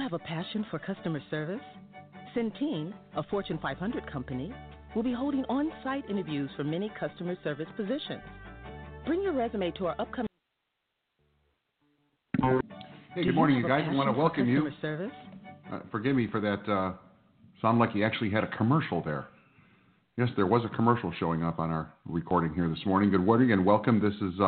have a passion for customer service? Centene, a Fortune 500 company, will be holding on-site interviews for many customer service positions. Bring your resume to our upcoming... Hey, good morning, you guys. I want to welcome you. Service? Forgive me for that. Sound like you actually had a commercial there. Yes, there was a commercial showing up on our recording here this morning. Good morning and welcome. This is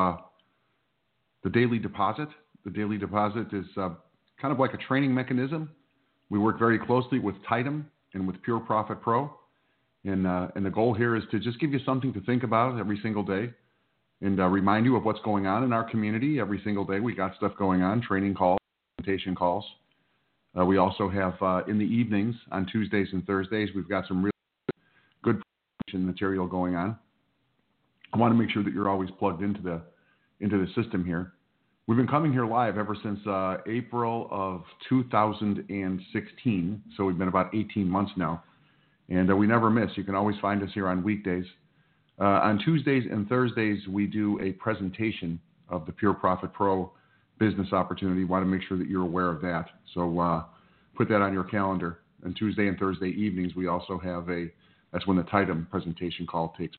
the Daily Deposit. The Daily Deposit is kind of like a training mechanism. We work very closely with Titum and with Pure Profit Pro. And the goal here is to just give you something to think about every single day and remind you of what's going on in our community every single day. We got stuff going on, training calls, presentation calls. We also have in the evenings on Tuesdays and Thursdays, we've got some really good presentation material going on. I want to make sure that you're always plugged into the system here. We've been coming here live ever since April of 2016, so we've been about 18 months now, and we never miss. You can always find us here on weekdays. On Tuesdays and Thursdays, we do a presentation of the Pure Profit Pro business opportunity. Want to make sure that you're aware of that, so put that on your calendar. On Tuesday and Thursday evenings, we also have that's when the Titum presentation call takes place.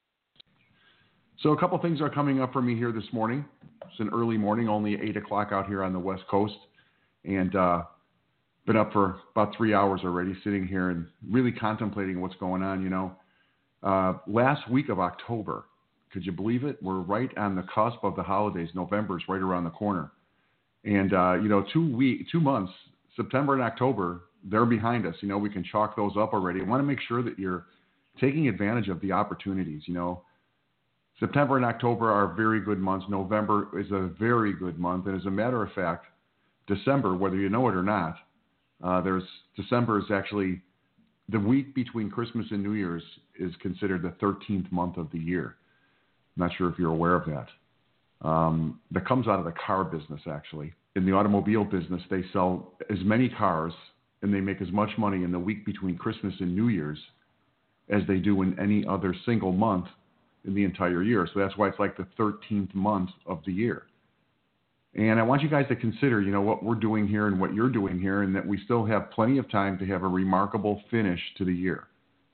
So a couple things are coming up for me here this morning. It's an early morning, only 8 o'clock out here on the West Coast, and been up for about 3 hours already, sitting here and really contemplating what's going on. You know, last week of October, could you believe it? We're right on the cusp of the holidays. November's right around the corner, and you know, 2 months, September and October, they're behind us. You know, we can chalk those up already. I want to make sure that you're taking advantage of the opportunities. You know, September and October are very good months. November is a very good month. And as a matter of fact, December, whether you know it or not, December is actually the week between Christmas and New Year's is considered the 13th month of the year. I'm not sure if you're aware of that. That comes out of the car business, actually. In the automobile business, they sell as many cars and they make as much money in the week between Christmas and New Year's as they do in any other single month in the entire year. So that's why it's like the 13th month of the year. And I want you guys to consider, you know, what we're doing here and what you're doing here, and that we still have plenty of time to have a remarkable finish to the year.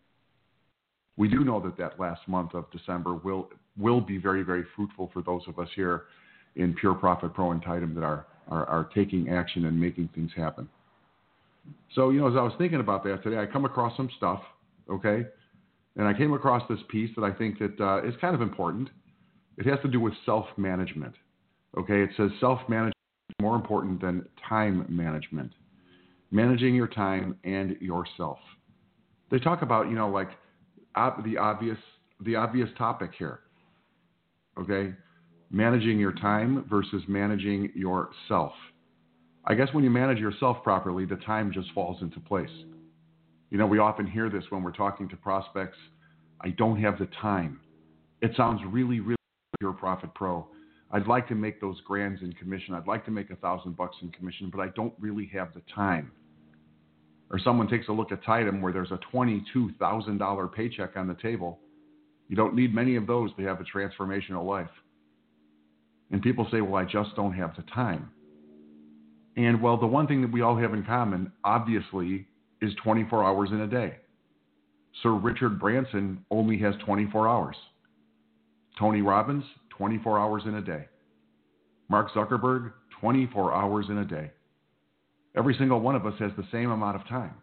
We do know that last month of December will be very, very fruitful for those of us here in Pure Profit Pro and Titum that are taking action and making things happen. So, you know, as I was thinking about that today, I come across some stuff, okay? And I came across this piece that I think that is kind of important. It has to do with self-management. Okay, it says self-management is more important than time management. Managing your time and yourself. They talk about, you know, like the obvious topic here. Okay, managing your time versus managing yourself. I guess when you manage yourself properly, the time just falls into place. You know, we often hear this when we're talking to prospects. I don't have the time. It sounds really, really Pure Profit Pro. I'd like to make those grands in commission. I'd like to make $1,000 in commission, but I don't really have the time. Or someone takes a look at Titum where there's a $22,000 paycheck on the table. You don't need many of those to have a transformational life. And people say, well, I just don't have the time. And well, the one thing that we all have in common, obviously, is 24 hours in a day. Sir Richard Branson only has 24 hours. Tony Robbins, 24 hours in a day. Mark Zuckerberg, 24 hours in a day. Every single one of us has the same amount of time.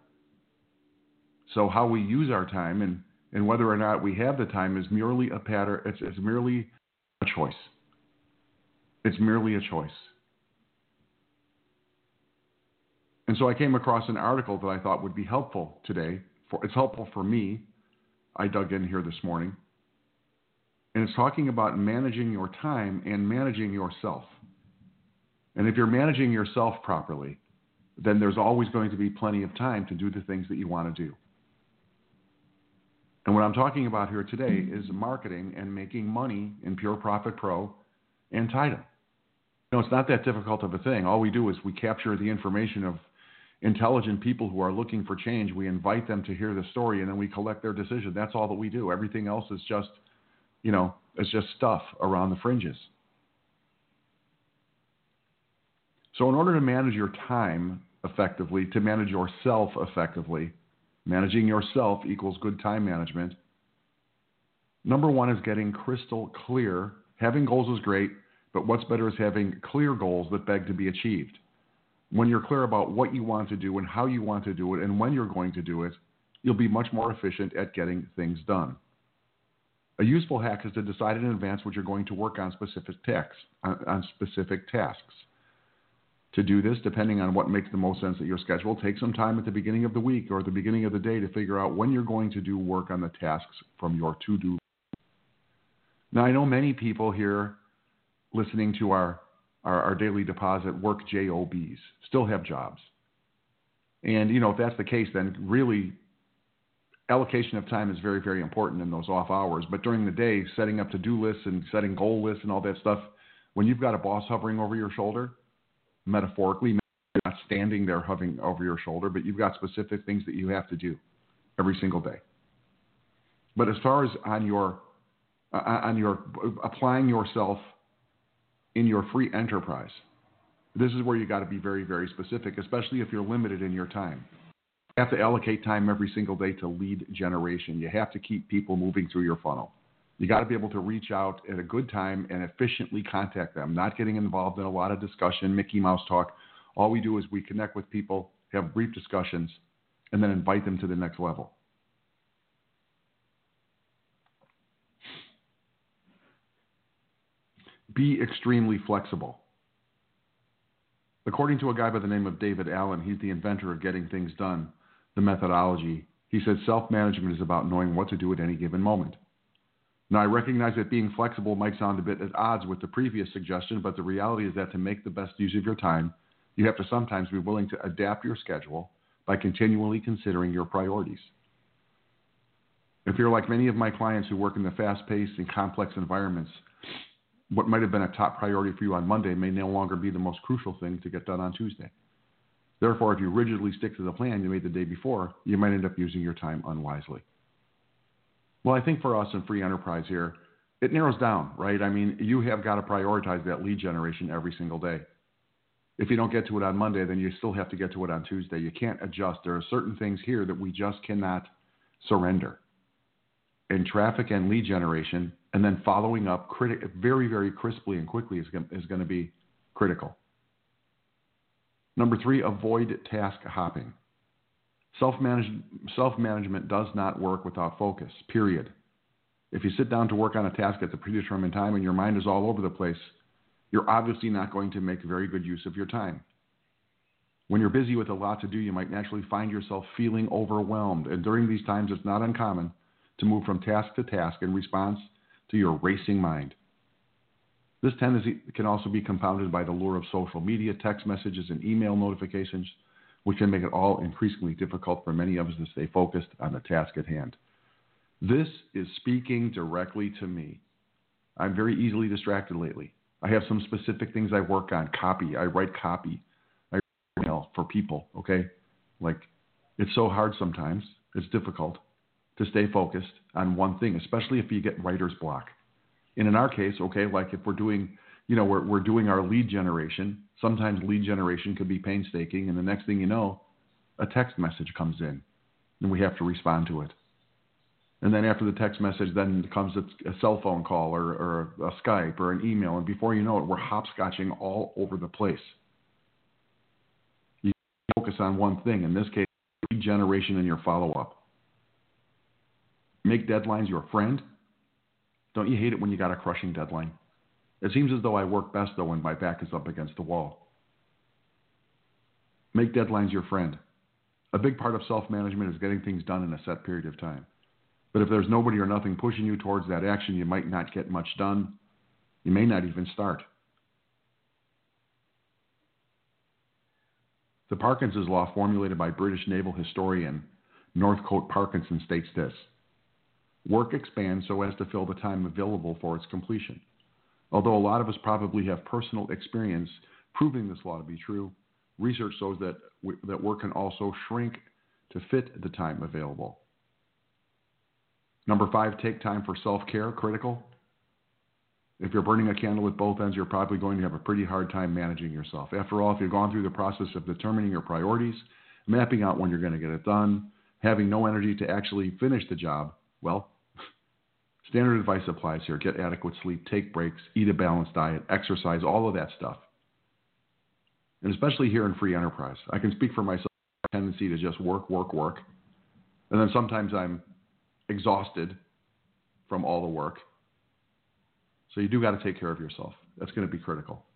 So how we use our time and whether or not we have the time is merely a pattern. It's merely a choice. It's merely a choice. And so I came across an article that I thought would be helpful today. It's helpful for me. I dug in here this morning. And it's talking about managing your time and managing yourself. And if you're managing yourself properly, then there's always going to be plenty of time to do the things that you want to do. And what I'm talking about here today is marketing and making money in Pure Profit Pro and Titum. You know, it's not that difficult of a thing. All we do is we capture the information of intelligent people who are looking for change. We invite them to hear the story, and then we collect their decision. That's all that we do. Everything else is just, you know, it's just stuff around the fringes. So in order to manage your time effectively, to manage yourself effectively. Managing yourself equals good time management. Number one is getting crystal clear. Having goals is great, but what's better is having clear goals that beg to be achieved. When you're clear about what you want to do and how you want to do it and when you're going to do it, you'll be much more efficient at getting things done. A useful hack is to decide in advance what you're going to work on specific tasks. To do this, depending on what makes the most sense at your schedule, take some time at the beginning of the week or at the beginning of the day to figure out when you're going to do work on the tasks from your to-do list. Now, I know many people here listening to our daily deposit work jobs, still have jobs. And, if that's the case, then really allocation of time is very, very important in those off hours. But during the day, setting up to-do lists and setting goal lists and all that stuff, when you've got a boss hovering over your shoulder, metaphorically, not standing there hovering over your shoulder, but you've got specific things that you have to do every single day. But as far as on your applying yourself in your free enterprise, this is where you got to be very, very specific, especially if you're limited in your time. You have to allocate time every single day to lead generation. You have to keep people moving through your funnel. You got to be able to reach out at a good time and efficiently contact them, not getting involved in a lot of discussion, Mickey Mouse talk. All we do is we connect with people, have brief discussions, and then invite them to the next level. Be extremely flexible. According to a guy by the name of David Allen, he's the inventor of getting things done, the methodology. He said self-management is about knowing what to do at any given moment. Now, I recognize that being flexible might sound a bit at odds with the previous suggestion, but the reality is that to make the best use of your time, you have to sometimes be willing to adapt your schedule by continually considering your priorities. If you're like many of my clients who work in the fast-paced and complex environments, what might have been a top priority for you on Monday may no longer be the most crucial thing to get done on Tuesday. Therefore, if you rigidly stick to the plan you made the day before, you might end up using your time unwisely. Well, I think for us in free enterprise here, it narrows down, right? I mean, you have got to prioritize that lead generation every single day. If you don't get to it on Monday, then you still have to get to it on Tuesday. You can't adjust. There are certain things here that we just cannot surrender. In traffic and lead generation, and then following up very, very crisply and quickly is going to be critical. Number 3, avoid task hopping. Self-management does not work without focus, period. If you sit down to work on a task at the predetermined time and your mind is all over the place, you're obviously not going to make very good use of your time. When you're busy with a lot to do, you might naturally find yourself feeling overwhelmed. And during these times, it's not uncommon to move from task to task in response to your racing mind. This tendency can also be compounded by the lure of social media, text messages, and email notifications, which can make it all increasingly difficult for many of us to stay focused on the task at hand. This is speaking directly to me. I'm very easily distracted lately. I have some specific things I work on. Copy. I write copy. I write email for people, okay? Like, it's so hard sometimes. It's difficult to stay focused on one thing, especially if you get writer's block. And in our case, okay, like if we're doing, we're doing our lead generation, sometimes lead generation could be painstaking, and the next thing you know, a text message comes in, and we have to respond to it. And then after the text message, then comes a cell phone call or a Skype or an email, and before you know it, we're hopscotching all over the place. You focus on one thing, in this case, lead generation and your follow-up. Make deadlines your friend. Don't you hate it when you got a crushing deadline? It seems as though I work best, though, when my back is up against the wall. Make deadlines your friend. A big part of self-management is getting things done in a set period of time. But if there's nobody or nothing pushing you towards that action, you might not get much done. You may not even start. The Parkinson's Law, formulated by British naval historian Northcote Parkinson, states this: work expands so as to fill the time available for its completion. Although a lot of us probably have personal experience proving this law to be true, research shows that work can also shrink to fit the time available. Number 5, take time for self-care, critical. If you're burning a candle at both ends, you're probably going to have a pretty hard time managing yourself. After all, if you've gone through the process of determining your priorities, mapping out when you're going to get it done, having no energy to actually finish the job, well, standard advice applies here. Get adequate sleep, take breaks, eat a balanced diet, exercise, all of that stuff. And especially here in free enterprise, I can speak for myself. I have a tendency to just work. And then sometimes I'm exhausted from all the work. So you do got to take care of yourself. That's going to be critical.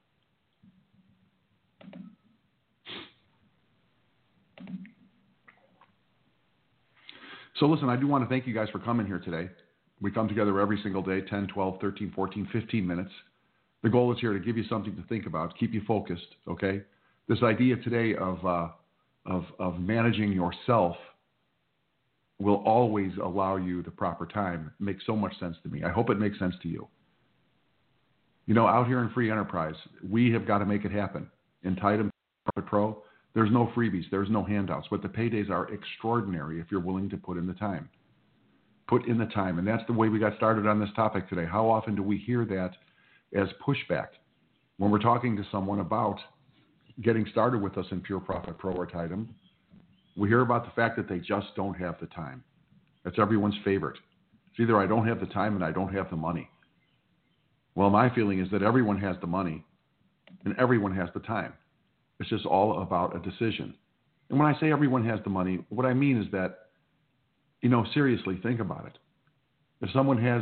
So listen, I do want to thank you guys for coming here today. We come together every single day, 10, 12, 13, 14, 15 minutes. The goal is here to give you something to think about, keep you focused, okay? This idea today of managing yourself will always allow you the proper time. It makes so much sense to me. I hope it makes sense to you. You know, out here in free enterprise, we have got to make it happen. In Titan Profit Pro, there's no freebies, there's no handouts, but the paydays are extraordinary if you're willing to put in the time. Put in the time, and that's the way we got started on this topic today. How often do we hear that as pushback when we're talking to someone about getting started with us in Pure Profit Pro or Titan? We hear about the fact that they just don't have the time. That's everyone's favorite. It's either I don't have the time and I don't have the money. Well, my feeling is that everyone has the money and everyone has the time. It's just all about a decision. And when I say everyone has the money, what I mean is that, you know, seriously, think about it. If someone has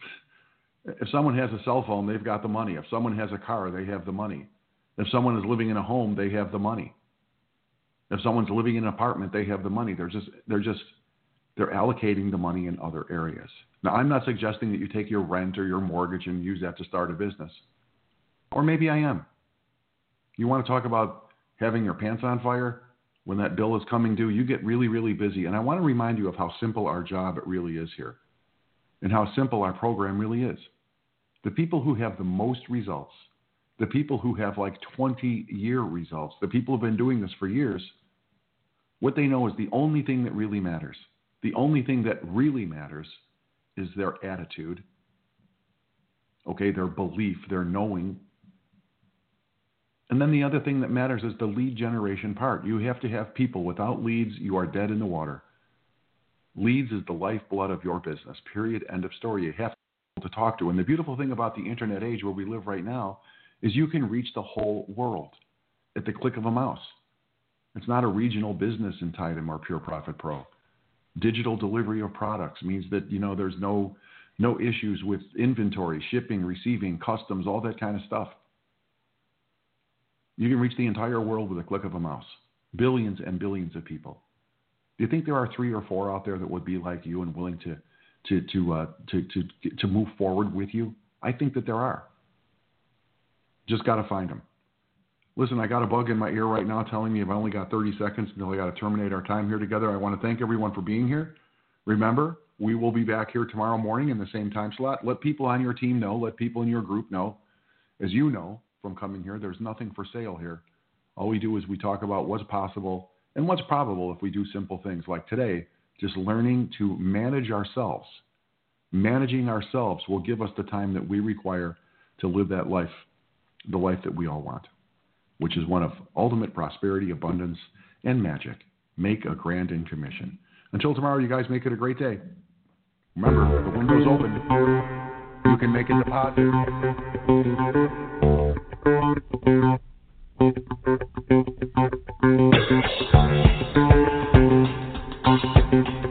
a cell phone, they've got the money. If someone has a car, they have the money. If someone is living in a home, they have the money. If someone's living in an apartment, they have the money. They're allocating the money in other areas. Now, I'm not suggesting that you take your rent or your mortgage and use that to start a business. Or maybe I am. You want to talk about having your pants on fire when that bill is coming due? You get really, really busy. And I want to remind you of how simple our job really is here and how simple our program really is. The people who have the most results, the people who have like 20-year results, the people who have been doing this for years, what they know is the only thing that really matters. The only thing that really matters is their attitude, okay, their belief, their knowing. And then the other thing that matters is the lead generation part. You have to have people. Without leads, you are dead in the water. Leads is the lifeblood of your business, period, end of story. You have to talk to. And the beautiful thing about the internet age where we live right now is you can reach the whole world at the click of a mouse. It's not a regional business in Titan or Pure Profit Pro. Digital delivery of products means that, you know, there's no issues with inventory, shipping, receiving, customs, all that kind of stuff. You can reach the entire world with a click of a mouse. Billions and billions of people. Do you think there are 3 or 4 out there that would be like you and willing to move forward with you? I think that there are. Just got to find them. Listen, I got a bug in my ear right now telling me I've only got 30 seconds until I got to terminate our time here together. I want to thank everyone for being here. Remember, we will be back here tomorrow morning in the same time slot. Let people on your team know. Let people in your group know. As you know from coming here, there's nothing for sale here. All we do is we talk about what's possible and what's probable if we do simple things like today, just learning to manage ourselves. Managing ourselves will give us the time that we require to live that life, the life that we all want, which is one of ultimate prosperity, abundance, and magic. Make a grand in commission. Until tomorrow, you guys make it a great day. Remember, the window's open. You can make a deposit.